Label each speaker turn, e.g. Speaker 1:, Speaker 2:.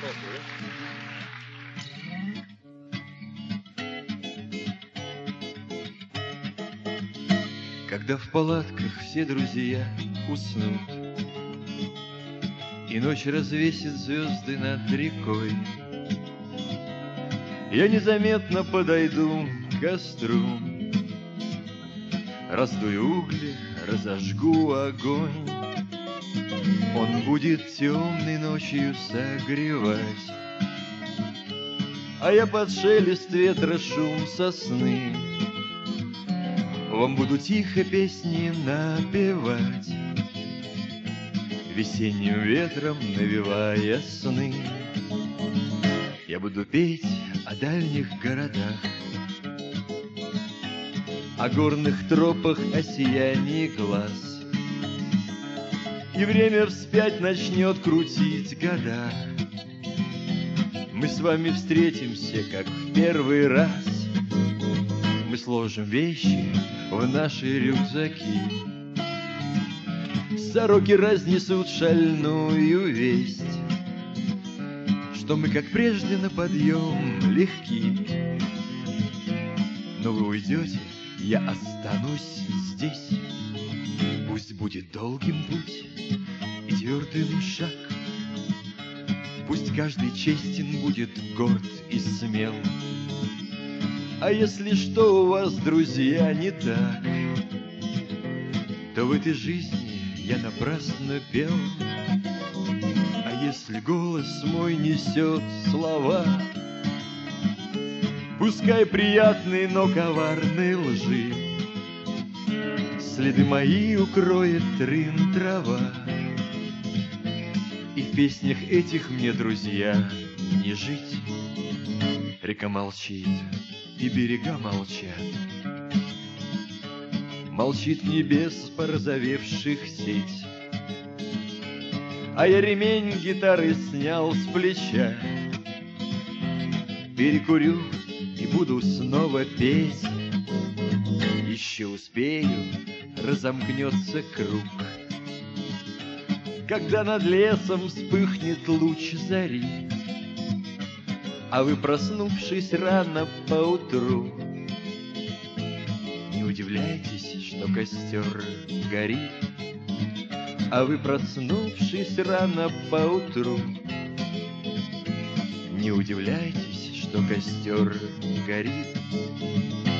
Speaker 1: Когда в палатках все друзья уснут, и ночь развесит звезды над рекой, я незаметно подойду к костру, раздую угли, разожгу огонь. Он будет темной ночью согревать, а я под шелест ветра, шум сосны вам буду тихо песни напевать, весенним ветром навевая сны. Я буду петь о дальних городах, о горных тропах, о сиянии глаз, и время вспять начнет крутить года. Мы с вами встретимся, как в первый раз. Мы сложим вещи в наши рюкзаки, сороки разнесут шальную весть, что мы, как прежде, на подъем легки. Но вы уйдете, я останусь здесь. Пусть будет долгим путь и твердым шаг, пусть каждый честен будет, горд и смел. А если что у вас, друзья, не так, то в этой жизни я напрасно пел. А если голос мой несет слова, пускай приятные, но коварные лжи, следы мои укроет трын трава. И в песнях этих мне, друзья, не жить. Река молчит, и берега молчат. Молчит небес порозовевших сеть, а я ремень гитары снял с плеча. Перекурю и буду снова петь. Еще успею, разомкнется круг, когда над лесом вспыхнет луч зари, а вы, проснувшись рано поутру, не удивляйтесь, что костер горит. А вы, проснувшись рано поутру, не удивляйтесь, что костер горит.